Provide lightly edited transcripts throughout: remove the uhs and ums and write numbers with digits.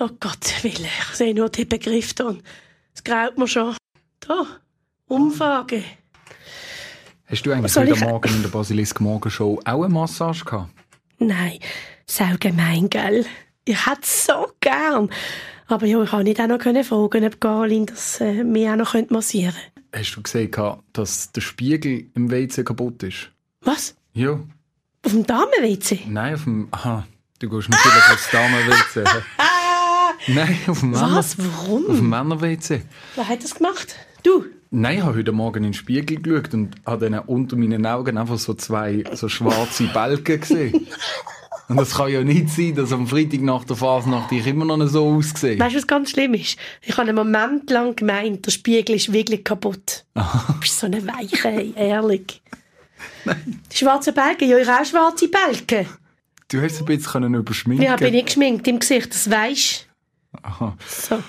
Oh Gott, Wille, ich sehe nur den Begriff da. Das graut mir schon. Da, Umfrage. Hast du eigentlich heute Morgen in der Basilisk-Morgenshow auch eine Massage gehabt? Nein, sau gemein, gell? Ich hätte es so gern. Aber ja, ich konnte nicht auch noch fragen, ob Carolin das mich auch noch massieren könnte. Hast du gesehen, dass der Spiegel im WC kaputt ist? Was? Ja. Auf dem Damen-WC? Nein, auf dem... Aha, du gehst natürlich aufs Damen-WC. Nein, auf dem Männer... Was? Warum? Auf dem Männer-WC. Wer hat das gemacht? Du? Nein, ich habe heute Morgen in den Spiegel geschaut und habe dann unter meinen Augen einfach so zwei so schwarze Balken gesehen. Und das kann ja nicht sein, dass am Freitag nach der Fasnacht ich immer noch so aussehe. Weißt du, was ganz schlimm ist? Ich habe einen Moment lang gemeint, der Spiegel ist wirklich kaputt. Du bist so eine Weiche, ehrlich. Nein. Die schwarzen Balken, ja, ich auch schwarze Balken. Du hast ein bisschen überschminken. Ja, bin ich geschminkt im Gesicht, das weisst du. Aha. So.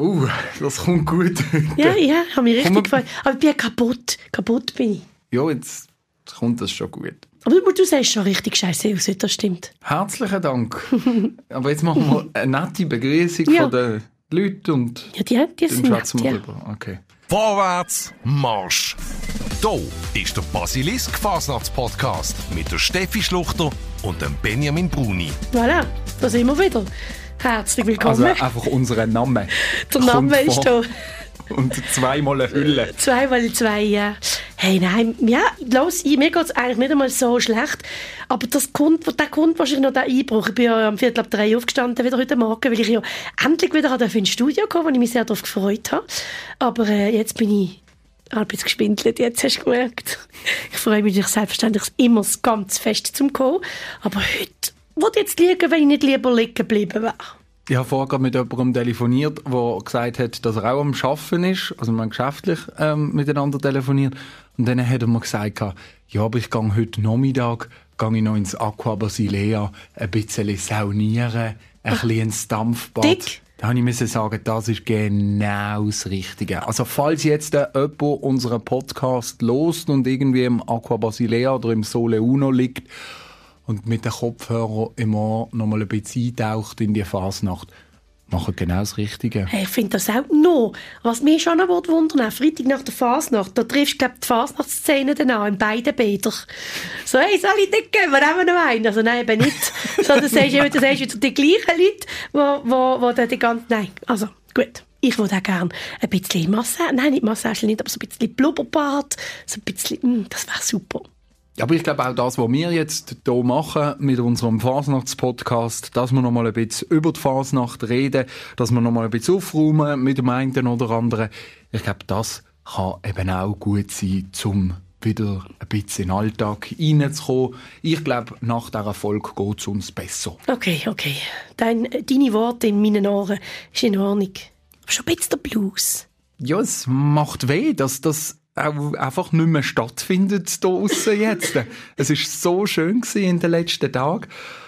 Das kommt gut. Ja, ich habe mich richtig gefreut. Aber ich bin kaputt. Kaputt bin ich. Ja, jetzt kommt das schon gut. Aber du siehst schon richtig scheiße aus, das stimmt. Herzlichen Dank. Aber jetzt machen wir eine nette Begrüßung von den Leuten und ja, die dann sind schwätzen wir nett, drüber. Okay. Vorwärts, Marsch! Hier ist der Basilisk-Fasnachts-Podcast mit der Steffi Schluchter und dem Benjamin Bruni. Voilà, da sind wir wieder. Herzlich willkommen. Also einfach unseren Namen. Der Name ist da. Und zweimal eine Hülle. 2x2, ja. Hey, nein, ja, los, mir geht es eigentlich nicht einmal so schlecht. Aber der kommt wahrscheinlich noch der Einbruch. Ich bin ja am 2:45 aufgestanden, wieder heute Morgen, weil ich ja endlich wieder ins Studio kam, wo ich mich sehr darauf gefreut habe. Aber jetzt bin ich ein bisschen gespindelt, jetzt hast du gemerkt. Ich freue mich selbstverständlich immer ganz fest zum Kommen. Aber heute würde jetzt liegen, wenn ich nicht lieber liegen geblieben wäre. Ich habe vorher mit jemandem telefoniert, der gesagt hat, dass er auch am Arbeiten ist, also wir haben geschäftlich miteinander telefoniert. Und dann hat er mir gesagt, ja, aber ich gehe heute Nachmittag noch ins Aqua Basilea, ein bisschen saunieren, ein bisschen ins Dampfbad. Dick. Da musste ich sagen, das ist genau das Richtige. Also falls jetzt jemand unseren Podcast hört und irgendwie im Aqua Basilea oder im Sole Uno liegt, und mit den Kopfhörern im Ohr noch mal ein bisschen eintaucht in die Fasnacht, machen genau das Richtige. Hey, ich finde das auch noch. Was mich schon noch wundern, Freitag nach der Fasnacht, da triffst du, glaube ich, die Fasnachtsszene dann an, in beiden Bädern. So, hey, soll ich nicht gehen? Wir nehmen noch einen. Also nein, eben nicht. So, das sagst du wieder die gleichen Leute, die dann die ganze... Nein, also, gut. Ich würde auch gerne ein bisschen Massage, nein, nicht Massage, nicht, aber so ein bisschen Blubberbad, so ein bisschen, das wäre super. Aber ich glaube auch das, was wir jetzt hier machen mit unserem Fasnachtspodcast, dass wir noch mal ein bisschen über die Fasnacht reden, dass wir noch mal ein bisschen aufräumen mit dem einen oder anderen. Ich glaube, das kann eben auch gut sein, um wieder ein bisschen in den Alltag reinzukommen. Ich glaube, nach dieser Folge geht es uns besser. Okay. Deine Worte in meinen Ohren ist in Ordnung. Aber schon ein bisschen der Blues. Ja, es macht weh, dass das auch einfach nicht mehr stattfindet hier aussen jetzt. Es war so schön in den letzten Tagen.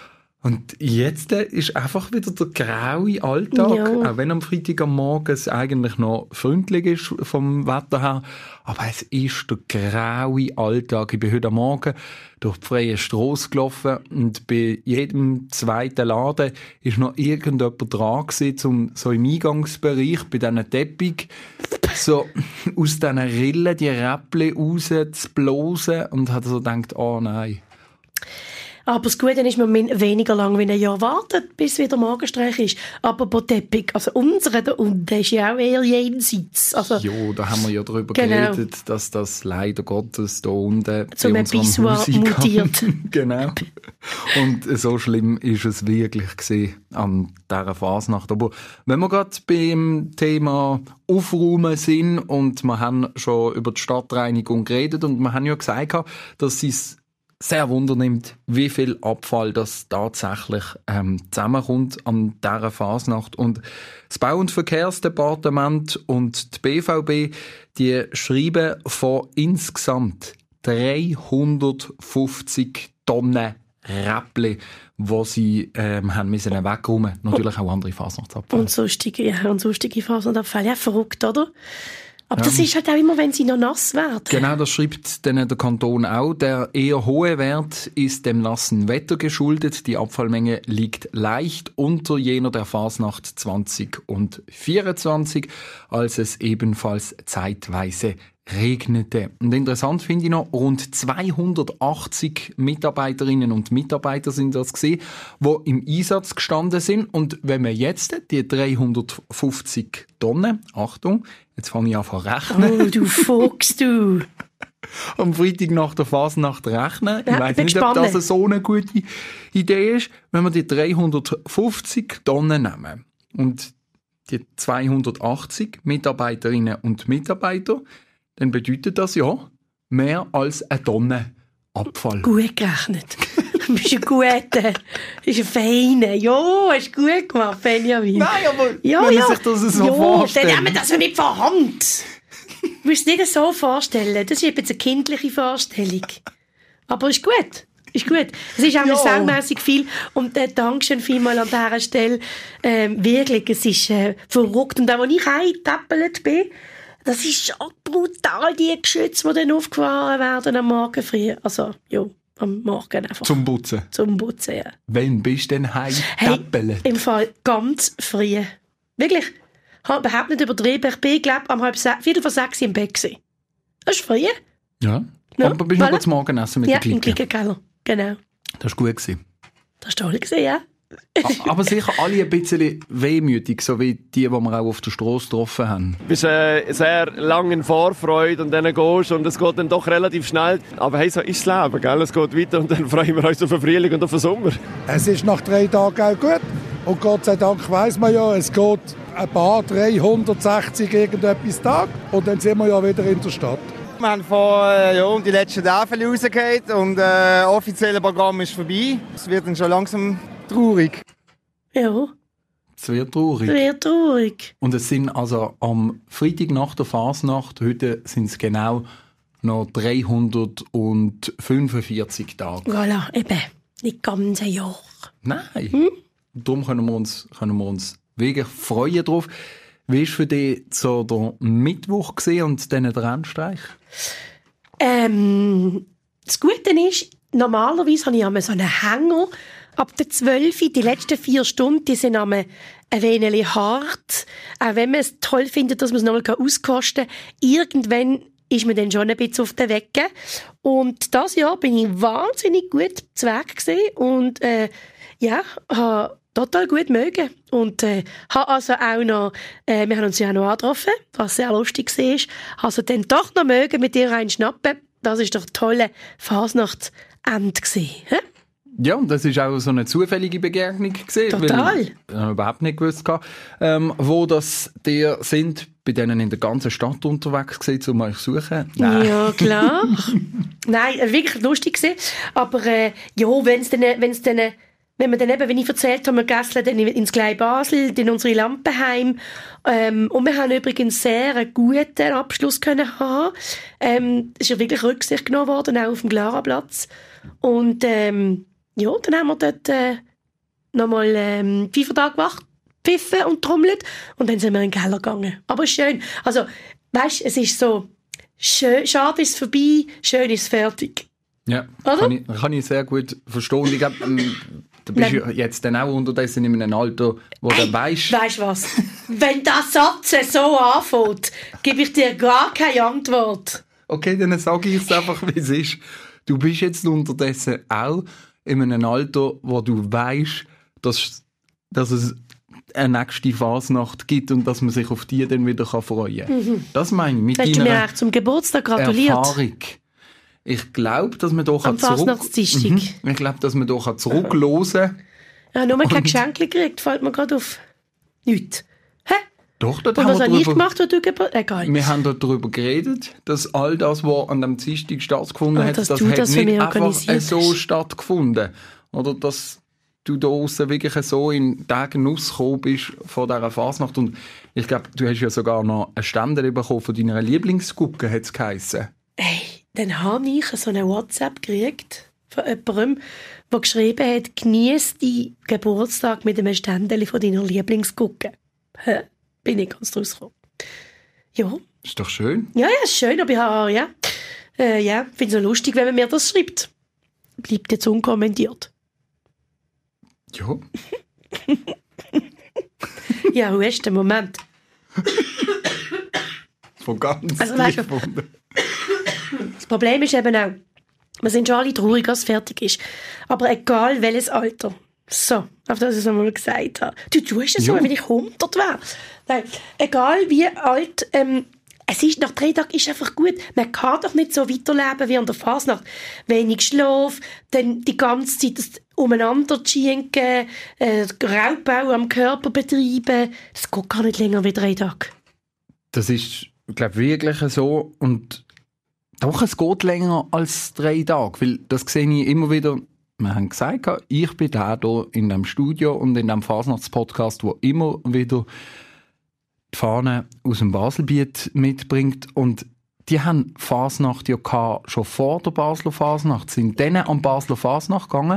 Und jetzt ist einfach wieder der graue Alltag, ja. Auch wenn am Freitag am Morgen es eigentlich noch freundlich ist vom Wetter her. Aber es ist der graue Alltag. Ich bin heute Morgen durch die freie Strasse gelaufen und bei jedem zweiten Laden ist noch irgendjemand dran gewesen, so im Eingangsbereich, bei diesen Teppich, so aus diesen Rillen die Räppchen raus zu blosen und hat so gedacht, oh nein. Aber das Gute ist, man weniger lang wie ein Jahr wartet, bis wieder Morgenstreich ist. Aber bei Teppich, also unsere da unten, ist ja auch eher jenseits. Also, ja, da haben wir ja darüber genau. geredet, dass das leider Gottes da unten zum bei unserem Pissoir Haus mutiert. Genau. Und so schlimm ist es wirklich gewesen an dieser Fasnacht. Aber wenn wir gerade beim Thema Aufräumen sind und wir haben schon über die Stadtreinigung geredet und wir haben ja gesagt, dass sie es sehr wundernimmt, wie viel Abfall das tatsächlich zusammenkommt an dieser Fasnacht. Und das Bau- und Verkehrsdepartement und die BVB, die schreiben von insgesamt 350 Tonnen Räppli, die sie haben müssen wegräumen. Natürlich auch andere Fasnachtsabfälle. Und sonstige Fasnachtsabfälle. Ja, verrückt, oder? Aber das ist halt auch immer, wenn sie noch nass werden. Genau, das schreibt dann der Kanton auch. Der eher hohe Wert ist dem nassen Wetter geschuldet. Die Abfallmenge liegt leicht unter jener der Fasnacht 20 und 24, als es ebenfalls zeitweise regnete. Und interessant finde ich noch, rund 280 Mitarbeiterinnen und Mitarbeiter sind das gesehen, die im Einsatz gestanden sind. Und wenn wir jetzt die 350 Tonnen, Achtung, jetzt fange ich an zu rechnen. Oh, du Fuchs, du. Am Freitag nach der Fasnacht rechnen. Ja, ich weiss nicht, ob das so eine gute Idee ist, wenn wir die 350 Tonnen nehmen und die 280 Mitarbeiterinnen und Mitarbeiter, dann bedeutet das ja mehr als eine Tonne Abfall. Gut gerechnet. Du bist ein Guter. Du bist ein Feiner. Ja, hast du gut gemacht, Benjamin. Nein, aber ja, wenn man ja. sich das so vorstellt. Dann nehmen wir das ja nicht von Hand. Du musst es nicht so vorstellen. Das ist jetzt eine kindliche Vorstellung. Aber ist gut. Ist gut. Es ist auch Ja. saumässig viel. Und Dankeschön vielmal an dieser Stelle. Wirklich, es ist verrückt. Und auch, als ich heimgetappelt bin, das ist schon brutal, die Geschütze, die dann aufgefahren werden am Morgen früh. Also, ja, am Morgen einfach. Zum Putzen. Zum Putzen, ja. Wann bist du denn heimgetappelt? Im Fall ganz früh. Wirklich. Ich habe überhaupt nicht übertrieben. Ich bin, glaube ich, um 5:15 im Bett gewesen. Das ist früh. Ja. Ja, Aber bist du voilà. noch zum Morgenessen mit Ja, der im Clique? Klickenkeller. Genau. Das war gut gewesen. Das war toll gewesen, ja. Aber sicher alle ein bisschen wehmütig, so wie die wir auch auf der Strasse getroffen haben. Du bist sehr lange in Vorfreude und dann gehst und es geht dann doch relativ schnell. Aber hey, so ist das Leben, gell? Es geht weiter und dann freuen wir uns auf den Frühling und auf den Sommer. Es ist nach 3 Tagen auch gut. Und Gott sei Dank weiss man ja, es geht ein paar 360 irgendetwas Tag. Und dann sind wir ja wieder in der Stadt. Wir haben um die letzten Tage rausgehört und das offizielle Programm ist vorbei. Es wird dann schon langsam traurig. Ja, Es wird traurig. sehr traurig. Und es sind also am Freitag nach der Fasnacht, heute sind es genau noch 345 Tage. Voilà, eben. Nicht ganz ein Jahr. Nein. Darum können wir uns wirklich freuen drauf. Wie war für dich so der Mittwoch gewesen und dann der Rennstreich? Das Gute ist, normalerweise habe ich einmal so einen Hänger ab der 12. Die letzten 4 Stunden, die sind einmal ein wenig hart. Auch wenn man es toll findet, dass man es nochmal auskosten kann. Irgendwann ist man dann schon ein bisschen auf den Wege. Und dieses Jahr bin ich wahnsinnig gut zu Weg gewesen und habe total gut mögen. Und habe also auch noch, wir haben uns ja auch noch angetroffen, was sehr lustig war. Also dann doch noch mögen mit dir einen schnappen. Das war doch ein toller Fasnachtsende gewesen. He? Ja, und das war auch so eine zufällige Begegnung gewesen. Total. Weil ich überhaupt nicht gewusst hatte, wo das die sind, bei denen in der ganzen Stadt unterwegs gewesen, um euch zu suchen. Nein. Ja, klar. Nein, wirklich lustig gewesen. Aber ja, wenn wir dann eben, wenn ich erzählt habe, wir gässeln dann ins Glei Basel, in unsere Lampenheim. Und wir haben übrigens sehr einen guten Abschluss können haben. Es ist ja wirklich Rücksicht genommen worden, auch auf dem Klaraplatz. Und ja, dann haben wir dort nochmal Pfeifertag gemacht, pfiffen und trommelt. Und dann sind wir in den Keller gegangen. Aber schön. Also, weißt, es ist so, schön, schade ist es vorbei, schön ist es fertig. Ja, Oder? kann ich sehr gut verstehen. Ich glaube, du bist ja jetzt dann auch unterdessen in einem Alter, wo du weisst. Weißt du was? Wenn das Satz so anfängt, gebe ich dir gar keine Antwort. Okay, dann sage ich es einfach, wie es ist. Du bist jetzt unterdessen auch in einem Alter, wo du weisst, dass es eine nächste Fasnacht gibt und dass man sich auf die dann wieder freuen kann. Das meine ich mit Hast du mir deiner eigentlich zum Geburtstag gratuliert? Erfahrung. Ich glaube, dass man doch Am Fasnachtsdienstag. Ich glaube, dass man doch zurückhören. Ja, nur kein Geschenk gekriegt, fällt mir gerade auf. Nichts. Hä? Doch, dort Und haben was wir habe ich drüber, gemacht, wo du Egal. wir haben darüber geredet, dass all das, was an dem Dienstag stattgefunden hat, dass das du hat das für nicht mich einfach organisiert so hast. stattgefunden. Oder dass du da draussen wirklich so in den Genuss gekommen bist von dieser Fasnacht. Und ich glaube, du hast ja sogar noch einen Ständer bekommen von deiner Lieblingsgucke, hat es geheissen. Ey, dann habe ich so eine WhatsApp gekriegt von jemandem, der geschrieben hat, genieß die Geburtstag mit einem Ständchen von deiner Lieblingsgucke. Bin ich ganz draus gekommen. Ja, Ist doch schön. Ja, ist schön, aber ich habe, finde es so lustig, wenn man mir das schreibt. Bleibt jetzt unkommentiert. Ja. Ja, wo ist der Moment? Von ganz Also, weißt du, das Problem ist eben auch, wir sind schon alle traurig, als es fertig ist. Aber egal welches Alter. So, auf das ich es einmal gesagt habe. Du tust es so, wenn ich 100 wäre. Nein, egal wie alt, es ist, nach 3 Tagen ist einfach gut. Man kann doch nicht so weiterleben wie an der Fasnacht. Wenig Schlaf, dann die ganze Zeit das umeinander schinken, Raubbau am Körper betreiben. Das geht gar nicht länger wie 3 Tage. Das ist, glaube wirklich so. Und doch, es geht länger als 3 Tage. Weil das sehe ich immer wieder. Wir haben gesagt, ich bin der hier in diesem Studio und in diesem Fasnachtspodcast, der immer wieder die Fahne aus dem Baselbiet mitbringt. Und die haben Fasnacht ja schon vor der Basler Fasnacht, sind dann am Basler Fasnacht gegangen.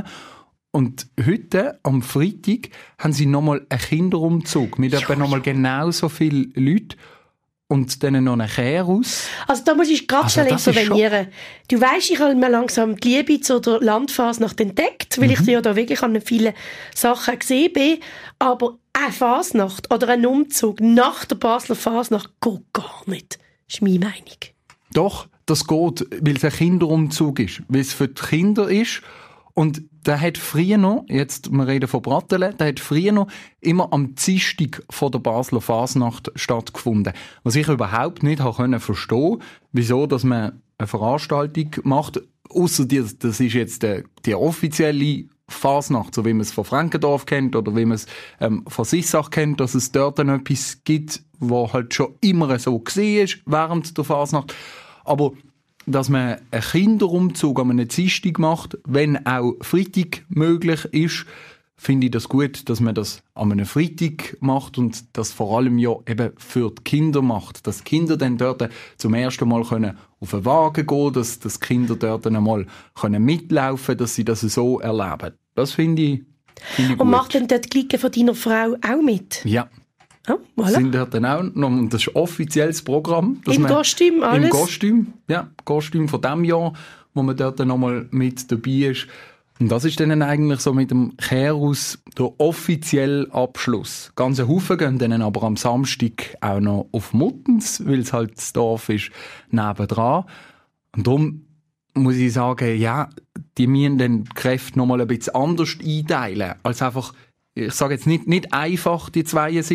Und heute, am Freitag, haben sie nochmal einen Kinderumzug mit etwa nochmal genauso vielen Leuten. Und dann noch einen Kehrhaus. Also da muss ich gerade schnell intervenieren. Du weisst, ich habe mir langsam die Liebe zu der Landfasnacht entdeckt, weil ich ja da wirklich an vielen Sachen gesehen bin. Aber eine Fasnacht oder ein Umzug nach der Basler Fasnacht geht gar nicht. Das ist meine Meinung. Doch, das geht, weil es ein Kinderumzug ist. Weil es für die Kinder ist. Und der hat früher noch, jetzt, wir reden von Brattelen, der hat früher noch immer am Dienstag von der Basler Fasnacht stattgefunden. Was ich überhaupt nicht verstehen konnte, wieso, dass man eine Veranstaltung macht, ausser das ist jetzt die offizielle Fasnacht, so wie man es von Frankendorf kennt oder wie man es von Sissach kennt, dass es dort dann etwas gibt, was halt schon immer so war während der Fasnacht. Aber dass man einen Kinderumzug an einem Dienstag macht, wenn auch Freitag möglich ist, finde ich das gut, dass man das an einem Freitag macht und das vor allem ja eben für die Kinder macht. Dass die Kinder dann dort zum ersten Mal können auf den Wagen gehen, dass die Kinder dort einmal mitlaufen können, dass sie das so erleben. Das finde ich gut. Und macht denn dort die Clique von deiner Frau auch mit? Ja. Oh, voilà. Sind dort dann auch noch, und das ist ein offizielles Programm. Im Kostüm, alles? Im Kostüm, ja. Kostüm von diesem Jahr, wo man dort dann nochmal mit dabei ist. Und das ist dann eigentlich so mit dem Kehrhaus der offizielle Abschluss. Ganze Haufen gehen dann aber am Samstag auch noch auf Muttens, weil es halt das Dorf ist nebendran. Und darum muss ich sagen, ja, die müssen dann die Kräfte nochmal ein bisschen anders einteilen, als einfach, ich sage jetzt nicht einfach die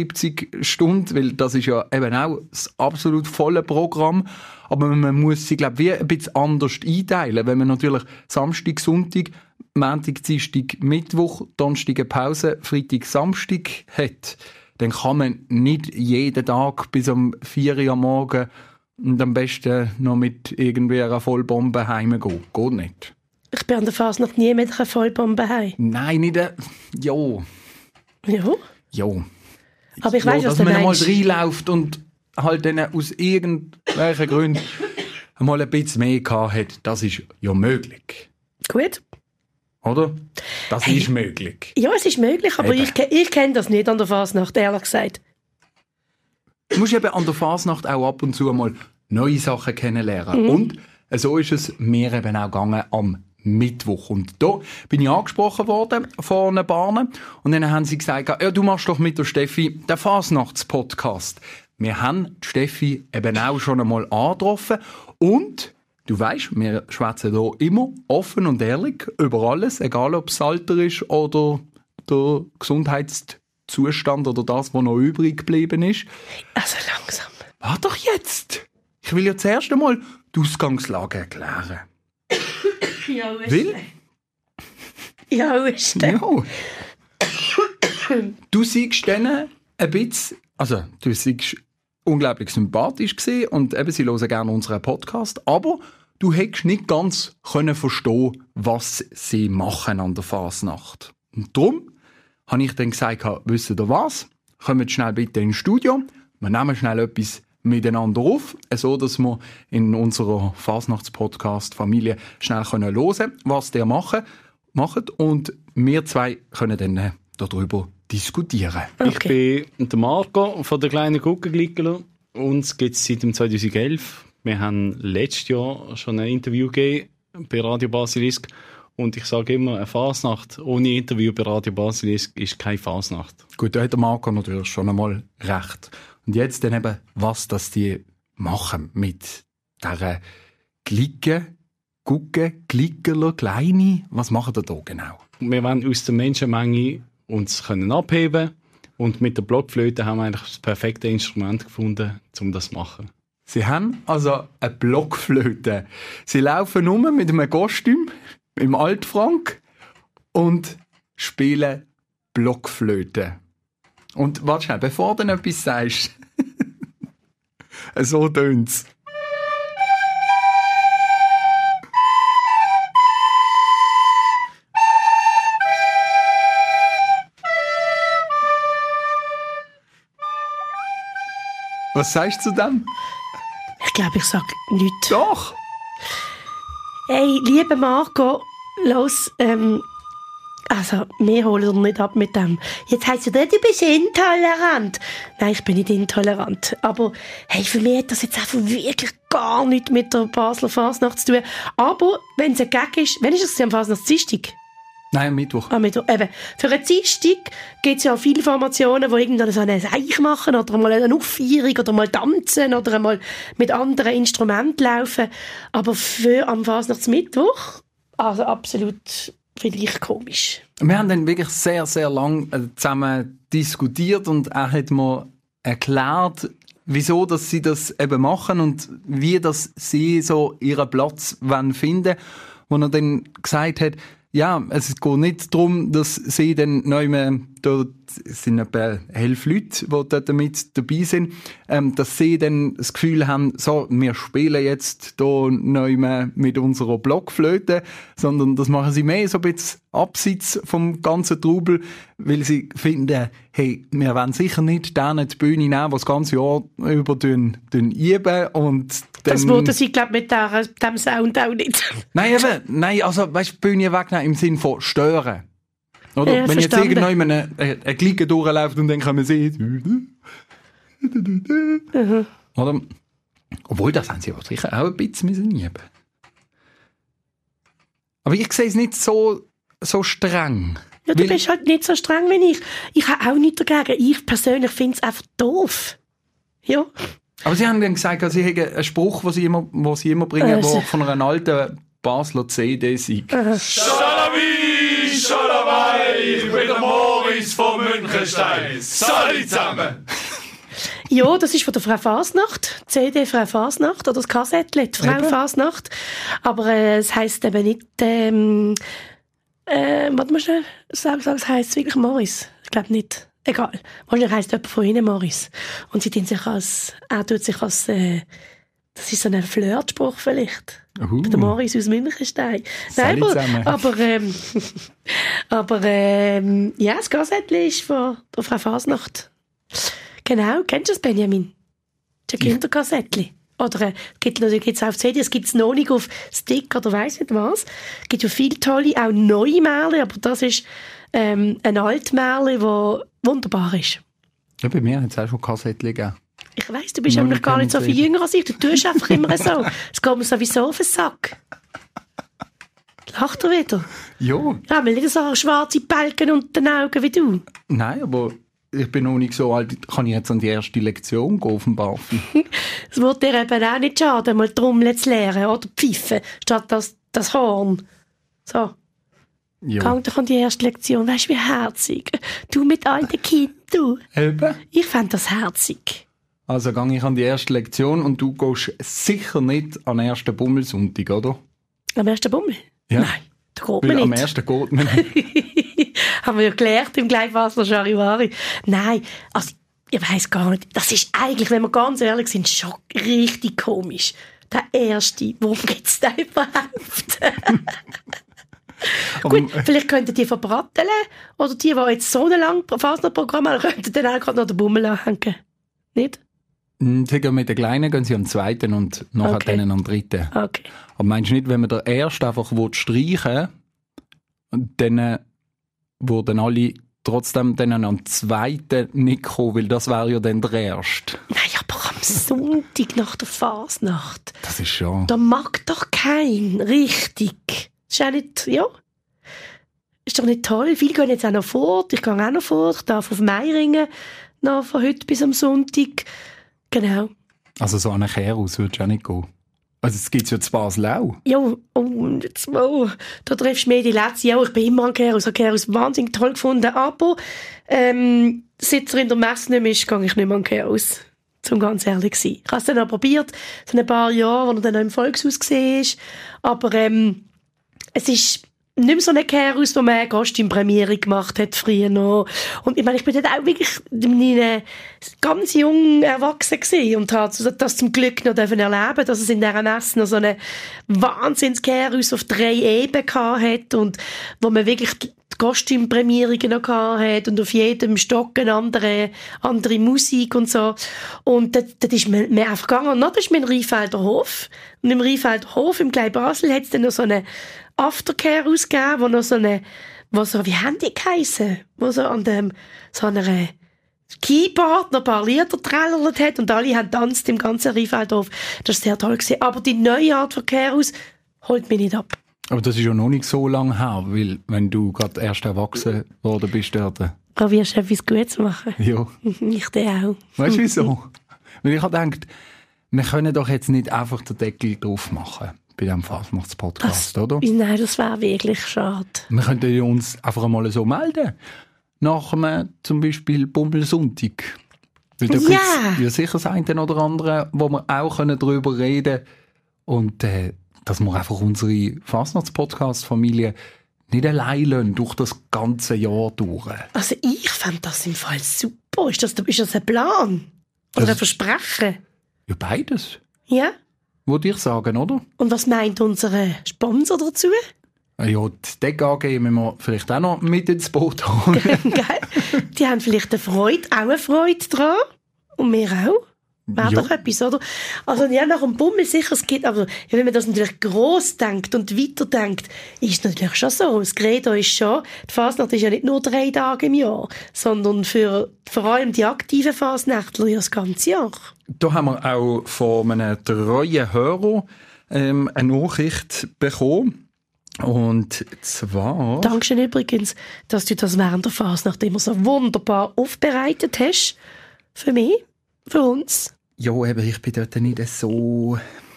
72 Stunden, weil das ist ja eben auch das absolut volle Programm, aber man muss sie, glaube ich, ein bisschen anders einteilen. Wenn man natürlich Samstag, Sonntag, Montag, Dienstag, Mittwoch, Donnerstag eine Pause, Freitag, Samstag hat, dann kann man nicht jeden Tag bis um 4 Uhr am Morgen und am besten noch mit irgendwie einer Vollbombe heimgehen. Geht nicht. Ich bin an der Fasnacht nie mit einer Vollbombe heim. Nein, nicht Ja? Ja. Aber ich weiss, was du meinst. Dass man einmal reinläuft und halt dann aus irgendwelchen Gründen einmal ein bisschen mehr gehabt hat, das ist ja möglich. Gut. Oder? Das ist möglich. Ja, es ist möglich, aber ich kenne das nicht an der Fasnacht, ehrlich gesagt. Du musst eben an der Fasnacht auch ab und zu einmal neue Sachen kennenlernen. Und so ist es mir eben auch gegangen am Mittwoch. Und da bin ich angesprochen worden von einer Bahn. Und dann haben sie gesagt, ja, du machst doch mit der Steffi den Fasnachts-Podcast. Wir haben die Steffi eben auch schon einmal angetroffen. Und du weisst, wir schwätzen hier immer offen und ehrlich über alles, egal ob es Alter ist oder der Gesundheitszustand oder das, was noch übrig geblieben ist. Also langsam. Warte doch jetzt! Ich will ja zuerst einmal die Ausgangslage erklären. Ja, Will? Ja, ist der. Ja. Du siehst denen ein bisschen, also du siehst unglaublich sympathisch gewesen und eben, sie hören gerne unseren Podcast, aber du hättest nicht ganz können verstehen, was sie machen an der Fasnacht. Und darum habe ich dann gesagt, wisst ihr was? Kommt schnell bitte ins Studio, wir nehmen schnell etwas miteinander auf, so dass wir in unserer Fasnachts-Podcast-Familie schnell hören können, was der machen und wir zwei können dann darüber diskutieren. Okay. Ich bin der Marco von der kleinen Guggenglickelo uns gibt es seit dem 2011. Wir haben letztes Jahr schon ein Interview gegeben bei Radio Basilisk. Und ich sage immer, eine Fasnacht ohne Interview bei Radio Basilisk ist keine Fasnacht. Gut, da hat der Marco natürlich schon einmal recht. Und jetzt dann eben, was das die machen mit dieser Glickerler, Kleine. Was machen die da genau? Wir wollen aus der Menschenmenge uns können abheben und mit der Blockflöte haben wir eigentlich das perfekte Instrument gefunden, um das zu machen. Sie haben also eine Blockflöte. Sie laufen rum mit einem Kostüm im Altfrank und spielen Blockflöte. Und warte schnell, bevor du etwas sagst, so tönt's. Was sagst du zu dem? Ich glaube, ich sage nichts. Doch! Hey, lieber Marco, los, also, wir holen uns nicht ab mit dem. Jetzt heisst es ja, du bist intolerant. Nein, ich bin nicht intolerant. Aber, hey, für mich hat das jetzt einfach wirklich gar nichts mit der Basler Fasnacht zu tun. Aber, wenn es ein Gag ist, wann ist es am Fasnachtsdienstag? Nein, am Mittwoch. Am Mittwoch, eben. Für einen Dienstag gibt es ja viele Formationen, die irgendwann so einen Seich machen oder mal eine Aufführung oder mal tanzen oder mal mit anderen Instrumenten laufen. Aber für am Fasnachtsmittwoch, also absolut vielleicht komisch. Wir haben dann wirklich sehr, sehr lang zusammen diskutiert und er hat mir erklärt, wieso dass sie das eben machen und wie dass sie so ihren Platz finden wollen. Wo er dann gesagt hat, ja, es geht nicht darum, dass sie dann neu dort sind etwa 11 Leute, die dort mit dabei sind, dass sie dann das Gefühl haben, so, wir spielen jetzt hier neu mit unserer Blockflöte, sondern das machen sie mehr so ein bisschen abseits vom ganzen Trubel, weil sie finden, hey, wir wollen sicher nicht denen die Bühne nehmen, die das ganze Jahr über üben und dann... Das wollten sie, glaube ich, mit dem Sound auch nicht. Nein, also, weißt du, die Bühne wegnehmen im Sinne von stören. Oder? Ja, wenn jetzt verstanden. irgendjemand eine Glicke durchläuft und dann kann man sehen. Oder? Obwohl, das haben sie aber sicher auch ein bisschen üben. Aber ich sehe es nicht so streng. Ja, du bist halt nicht so streng wie ich. Ich habe auch nichts dagegen. Ich persönlich finde es einfach doof. Ja. Aber sie haben dann gesagt, sie haben einen Spruch, den sie immer bringen, der von einer alten Basler CD ist. Schalawi, Schalawei, ich bin der Moritz von Münchenstein. Salut zusammen! Ja, das ist von der Frau Fasnacht, CD Frau Fasnacht, oder das Kassettchen, die Frau Fasnacht. Aber es heisst eben nicht, warte mal schnell, sag, es heisst wirklich Morris. Ich glaube nicht. Egal. Wahrscheinlich heisst jemand von ihnen Morris. Und sie tut sich das ist so ein Flirtspruch vielleicht. Der Morris aus Münchenstein. Nein, aber ja, das Kassettchen ist von der Frau Fasnacht. Genau, kennst du das, Benjamin? Das Kinderkassettchen. Oder gibt es auf CD, es gibt es noch nicht auf Stick oder weiss nicht was. Es gibt ja viele tolle, auch neue Märchen, aber das ist ein Altmärchen, das wunderbar ist. Ja, bei mir hat es auch schon Kassettchen gegeben. Ich weiss, du bist nämlich gar nicht so viel jünger als ich. Du tust einfach immer so. Es geht mir sowieso auf den Sack. Lacht er wieder? Ja. Ja, weil nicht so schwarze Balken unter den Augen wie du. Nein, aber ich bin noch nicht so alt. Kann ich jetzt an die erste Lektion gehen auf dem Bafen? Es würde dir eben auch nicht schaden, mal Trommeln zu lernen oder Pfeifen, statt das Horn. So. Ja. Gang doch an die erste Lektion. Weißt du, wie herzig. Du mit all den Kindern, du. Eben. Ich fände das herzig. Also gehe ich an die erste Lektion und du gehst sicher nicht an den ersten Bummelsonntag, oder? Am ersten Bummel? Ja. Nein, da geht Weil man nicht. am ersten geht man nicht. Haben wir ja gelernt im Gleichwasser Charivari. Nein, also ich weiss gar nicht. Das ist eigentlich, wenn wir ganz ehrlich sind, schon richtig komisch. Der erste, worum geht es da überhaupt? Gut, vielleicht könnten die verbratteln oder die jetzt so ein langes Fasnachtprogramm haben, könnten dann auch gerade noch den Bummel anhängen. Nicht? Sie gehen mit den Kleinen gehen sie am zweiten und nachher dann am dritten. Okay. Aber meinst du nicht, wenn man den ersten einfach streichen will, dann würden alle trotzdem dann am zweiten nicht kommen, weil das wäre ja dann der erste. Nein, aber am Sonntag nach der Fasnacht. Das ist schon... Da mag doch kein richtig. Ist auch nicht, ja. Ist doch nicht toll. Viele gehen jetzt auch noch fort. Ich gehe auch noch fort. Ich darf auf Meiringen noch von heute bis am Sonntag. Genau. Also so an einen Kehrhaus würdest du auch nicht gehen? Also es gibt ja zu Basel auch. Ja, und jetzt mal, da triffst du mir die letzte. Ja, ich bin immer an Kehrhaus. Ich habe Kehrhaus wahnsinnig toll gefunden. Aber seit er in der Messe nicht mehr ist, gehe ich nicht mehr an Kehrhaus. Zum ganz ehrlich sein. Ich habe es dann auch probiert, so ein paar Jahre, als er dann noch im Volkshaus war. Aber es ist nicht mehr so ein Kehrhaus, wo man eine Kostümpremiere gemacht hat früher noch. Und ich meine, ich bin dort auch wirklich ganz jung erwachsen gewesen und habe das zum Glück noch erleben, dass es in dieser Messe noch so ein Wahnsinns-Kehrhaus auf 3 Ebenen hat und wo man wirklich die Kostümprämierungen noch hat und auf jedem Stock eine andere Musik und so. Und dort ist man einfach gegangen. Und dann ist man in Rheinfelder Hof. Und im Rheinfelder Hof, im Klein Basel, hat es dann noch so eine Aftercare ausgegeben, wo noch wie haben die geheissen? Wo so an dem, so einer Keyboard noch ein paar Lieder trällert hat und alle haben tanzt im ganzen Rheinfelder Hof. Das war sehr toll gewesen. Aber die neue Art von Kehrhaus holt mich nicht ab. Aber das ist ja noch nicht so lange her, weil wenn du gerade erst erwachsen worden bist dort. Probierst du etwas Gutes machen? Ja. Ich auch. Weißt du wieso? Weil ich habe gedacht, wir können doch jetzt nicht einfach den Deckel drauf machen bei diesem Fasnachtspodcast, oder? Nein, das wäre wirklich schade. Wir könnten uns einfach mal so melden. Nach einem zum Beispiel Bummelsonntag. Weil da gibt es ja sicher das eine oder andere, wo wir auch darüber reden können. Und dass wir einfach unsere Fasnachtspodcast-Familie nicht allein lassen, durch das ganze Jahr durch. Also ich fände das im Fall super. Ist das ein Plan? Oder ein Versprechen? Ja, beides. Ja. Würde ich sagen, oder? Und was meint unser Sponsor dazu? Ja, die Deck AG müssen wir vielleicht auch noch mit ins Boot holen. Die haben vielleicht auch eine Freude dran. Und wir auch. Wäre doch etwas, oder? Also, ja, nach dem Bummel sicher, es gibt, aber wenn man das natürlich gross denkt und weiterdenkt, ist es natürlich schon so. Das Credo ist schon, die Fasnacht ist ja nicht nur 3 Tage im Jahr, sondern für vor allem die aktiven Fasnächtler ja das ganze Jahr. Da haben wir auch von einem treuen Hörer eine Nachricht bekommen. Und zwar... Dankeschön übrigens, dass du das während der Fasnacht immer so wunderbar aufbereitet hast. Für mich, für uns. Ja, eben, ich bin dort nicht so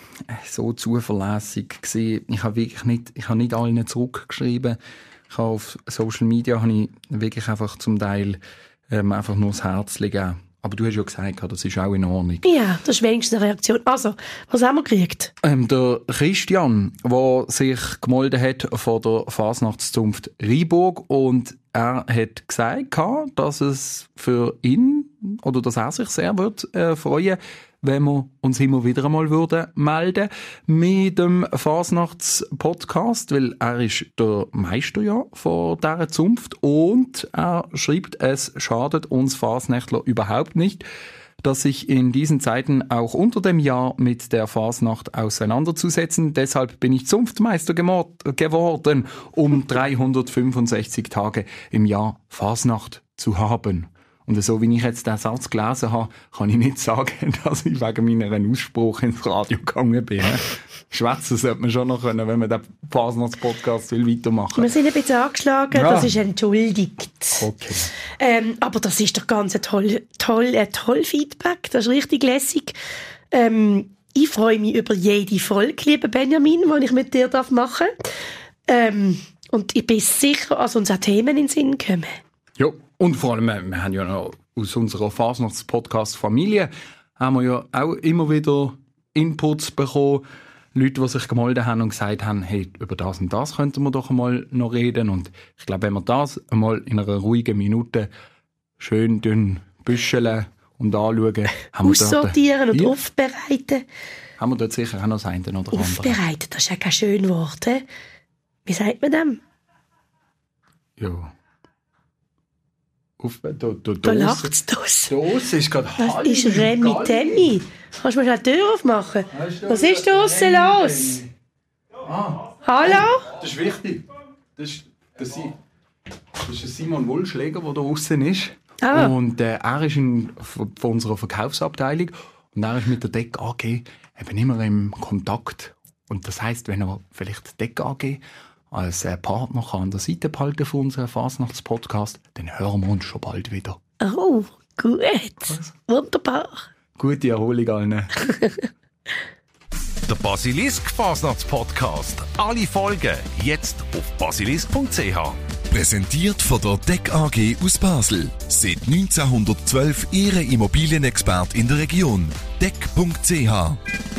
zuverlässig gewesen. Ich habe nicht allen zurückgeschrieben. Ich habe auf Social Media wirklich einfach zum Teil einfach nur das Herz gegeben. Aber du hast ja gesagt, das ist auch in Ordnung. Ja, das ist wenigstens eine Reaktion. Also, was haben wir gekriegt? Der Christian, der sich gemeldet hat von der Fasnachtszunft Rheinburg, und er hat gesagt, dass es für ihn, oder dass er sich sehr freuen, wenn wir uns immer wieder einmal melden mit dem Fasnachtspodcast, weil er ist der Meister ja von dieser Zunft, und er schreibt, es schadet uns Fasnächtler überhaupt nicht, dass sich in diesen Zeiten auch unter dem Jahr mit der Fasnacht auseinanderzusetzen. Deshalb bin ich Zunftmeister geworden, um 365 Tage im Jahr Fasnacht zu haben. Und so wie ich jetzt den Satz gelesen habe, kann ich nicht sagen, dass ich wegen meiner Ausspruch ins Radio gegangen bin. Schwätzen sollte man schon noch können, wenn man den Fasnachtspodcast weitermachen will. Wir sind ein bisschen angeschlagen, ja. Das ist entschuldigt. Okay. Aber das ist doch ganz ein toll Feedback, das ist richtig lässig. Ich freue mich über jede Folge, lieber Benjamin, die ich mit dir machen darf. Und ich bin sicher, dass uns auch Themen in den Sinn kommen. Ja, und vor allem, wir haben ja noch aus unserer Fasnachts-Podcast-Familie haben wir ja auch immer wieder Inputs bekommen. Leute, die sich gemeldet haben und gesagt haben, hey, über das und das könnten wir doch einmal noch reden. Und ich glaube, wenn wir das einmal in einer ruhigen Minute schön büscheln und anschauen, haben wir aussortieren und aufbereiten. Haben wir dort sicher auch noch das eine oder andere. Aufbereiten, das ist ja kein schönes Wort. He? Wie sagt man dem? Ja. Da lacht es draussen. Draussen ist gerade halb. Das ist Remi Temi. Kannst du mir schnell die Tür aufmachen? Was ist draussen los? Hallo? Das ist wichtig. Das ist Simon Wollschläger, der da draussen ist. Und er ist von unserer Verkaufsabteilung. Und er ist mit der Deck AG eben immer im Kontakt. Und das heisst, wenn er vielleicht Deck AG als Partner an der Seite behalten von unserem Fasnachtspodcast, dann hören wir uns schon bald wieder. Oh, gut. Wunderbar. Gute Erholung allen. Der Basilisk Fasnachtspodcast. Alle Folgen jetzt auf basilisk.ch. Präsentiert von der Deck AG aus Basel. Seit 1912 Ihre Immobilienexpert in der Region. Deck.ch